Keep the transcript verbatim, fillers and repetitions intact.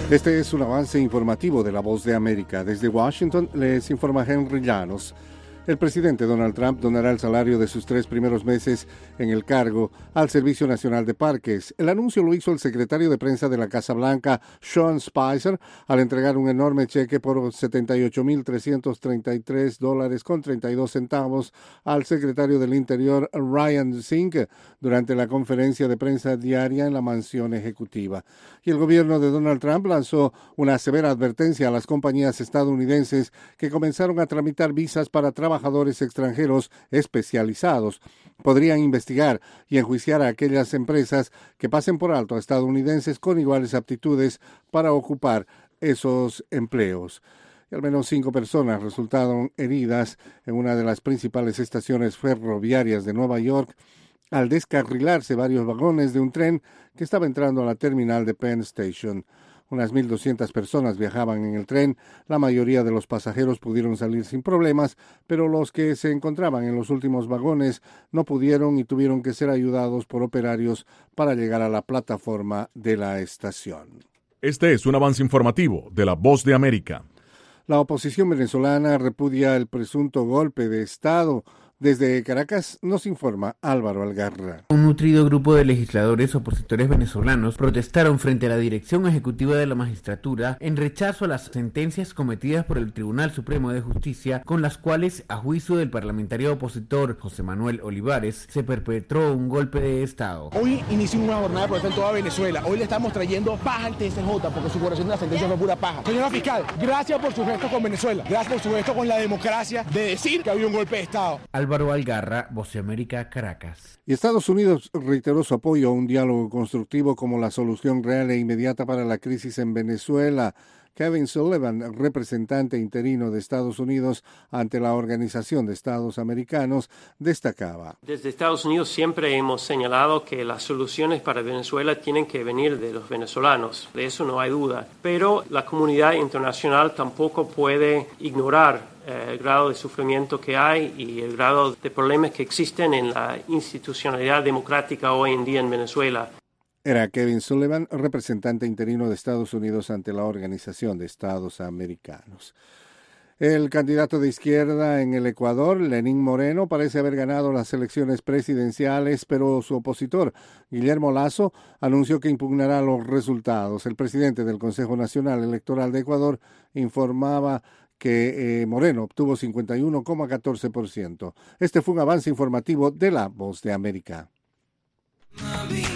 Este es un avance informativo de La Voz de América. Desde Washington les informa Henry Llanos. El presidente Donald Trump donará el salario de sus tres primeros meses en el cargo al Servicio Nacional de Parques. El anuncio lo hizo el secretario de prensa de la Casa Blanca, Sean Spicer, al entregar un enorme cheque por setenta y ocho mil trescientos treinta y tres dólares con treinta y dos centavos al secretario del Interior, Ryan Zinke, durante la conferencia de prensa diaria en la mansión ejecutiva. Y el gobierno de Donald Trump lanzó una severa advertencia a las compañías estadounidenses que comenzaron a tramitar visas para trabajar trabajadores extranjeros especializados. Podrían investigar y enjuiciar a aquellas empresas que pasen por alto a estadounidenses con iguales aptitudes para ocupar esos empleos. Y al menos cinco personas resultaron heridas en una de las principales estaciones ferroviarias de Nueva York al descarrilarse varios vagones de un tren que estaba entrando a la terminal de Penn Station. Unas mil doscientas personas viajaban en el tren. La mayoría de los pasajeros pudieron salir sin problemas, pero los que se encontraban en los últimos vagones no pudieron y tuvieron que ser ayudados por operarios para llegar a la plataforma de la estación. Este es un avance informativo de La Voz de América. La oposición venezolana repudia el presunto golpe de Estado. Desde Caracas nos informa Álvaro Algarra. Un nutrido grupo de legisladores opositores venezolanos protestaron frente a la dirección ejecutiva de la magistratura en rechazo a las sentencias cometidas por el Tribunal Supremo de Justicia, con las cuales, a juicio del parlamentario opositor José Manuel Olivares, se perpetró un golpe de Estado. Hoy inició una jornada de protesta en toda Venezuela. Hoy le estamos trayendo paja al T S J porque su corrección de la sentencia fue pura paja. Señora fiscal, gracias por su gesto con Venezuela. Gracias por su gesto con la democracia de decir que había un golpe de Estado. Álvaro Algarra, Voz de América, Caracas. Y Estados Unidos reiteró su apoyo a un diálogo constructivo como la solución real e inmediata para la crisis en Venezuela. Kevin Sullivan, representante interino de Estados Unidos ante la Organización de Estados Americanos, destacaba. Desde Estados Unidos siempre hemos señalado que las soluciones para Venezuela tienen que venir de los venezolanos, de eso no hay duda. Pero la comunidad internacional tampoco puede ignorar el grado de sufrimiento que hay y el grado de problemas que existen en la institucionalidad democrática hoy en día en Venezuela. Era Kevin Sullivan, representante interino de Estados Unidos ante la Organización de Estados Americanos. El candidato de izquierda en el Ecuador, Lenín Moreno, parece haber ganado las elecciones presidenciales, pero su opositor, Guillermo Lasso, anunció que impugnará los resultados. El presidente del Consejo Nacional Electoral de Ecuador informaba que eh, Moreno obtuvo cincuenta y uno coma catorce por ciento. Este fue un avance informativo de La Voz de América.